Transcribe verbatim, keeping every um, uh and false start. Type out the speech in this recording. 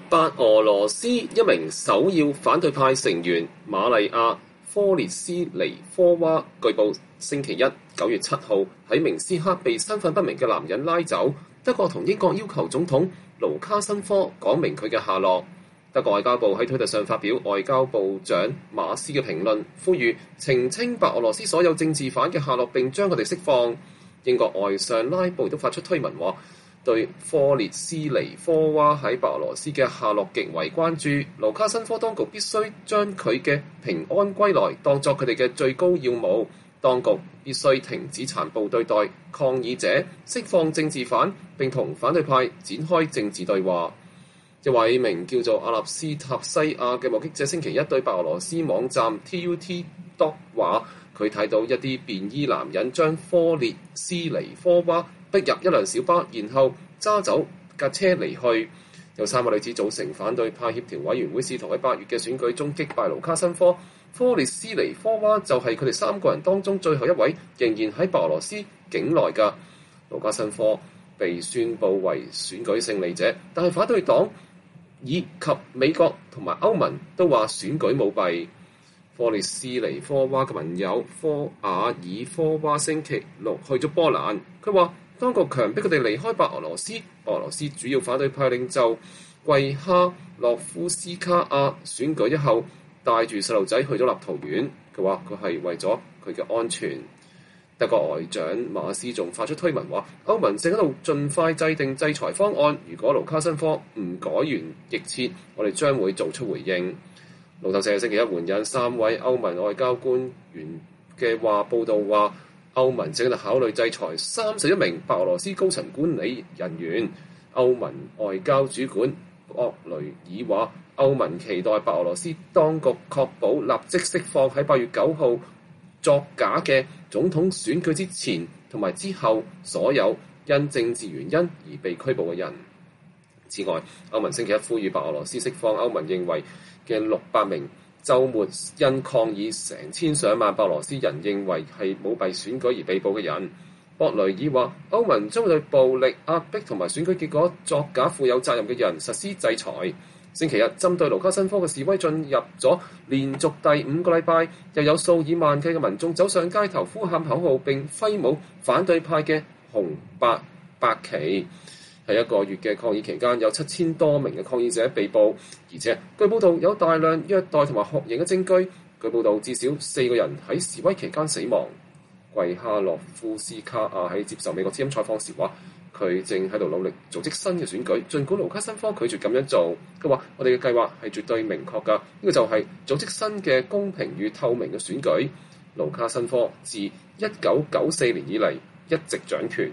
白俄羅斯一名首要反對派成員瑪麗亞·科列斯尼科娃據報星期一九月七號喺明斯克被身份不明嘅男人拉走。德國同英國要求總統盧卡申科講明佢嘅下落。德國外交部喺推特上發表外交部長馬斯嘅評論，呼籲澄清白俄羅斯所有政治犯嘅下落並將佢哋釋放。英國外相拉布都發出推文話，對科列斯尼科娃喺白俄羅斯嘅下落極為關注，盧卡申科當局必須將佢嘅平安歸來當作佢哋嘅最高要務，當局必須停止殘暴對待抗議者，釋放政治犯並同反對派展開政治對話。一位名叫做阿納斯塔西亞嘅目擊者星期一對白俄羅斯網站 T U T dot 話，佢睇到一啲便衣男人將科列斯尼科娃逼入一輛小巴，然後揸走架車離去。有三個女子組成反對派協調委員會，試圖喺八月嘅選舉中擊敗盧卡申科。科列斯尼科娃就係佢哋三個人當中最後一位仍然喺白俄羅斯境內嘅。盧卡申科被宣佈為選舉勝利者，但係反對黨以及美國同埋歐盟都話選舉舞弊。科列斯尼科娃嘅盟友科瓦爾科娃星期六去咗波蘭，佢話當局強迫佢哋離開白俄羅斯。白俄羅斯主要反對派領袖季哈諾夫斯卡亞選舉一後帶住細路仔去咗立陶宛，佢話佢係為咗佢嘅安全。德國外長馬斯仲發出推文話，歐盟正喺度盡快制定制裁方案，如果盧卡申科唔改弦易轍，我哋將會做出回應。路透社星期一援引三位歐盟外交官員嘅話報道話，歐盟正喺度考慮制裁三十一名白俄羅斯高層管理人員。歐盟外交主管博雷爾話，歐盟期待白俄羅斯當局確保立即釋放喺八月九號作假嘅總統選舉之前同埋之後所有因政治原因而被拘捕嘅人。此外，歐盟星期一呼籲白俄羅斯釋放歐盟認為嘅六百名週末因抗議成千上萬白俄羅斯人認為係舞弊選舉而被捕嘅人。博雷爾話，歐盟將會對暴力壓迫同埋選舉結果作假負有責任嘅人實施制裁。星期日，針對盧卡申科嘅示威進入咗連續第五個禮拜，又有數以萬計嘅民眾走上街頭呼喊口號並揮舞反對派嘅紅白白旗。喺一個月嘅抗議期間，有七千多名嘅抗議者被捕，而且據報道有大量虐待同埋酷刑嘅證據。據報道至少四個人喺示威期間死亡。季哈諾夫斯卡亞喺接受美國之音採訪時話，佢正喺度努力組織新嘅選舉，儘管盧卡申科拒絕咁樣做。佢話：我哋嘅計劃係絕對明確㗎，呢個就係組織新嘅公平與透明嘅選舉。盧卡申科自一九九四年以嚟一直掌權。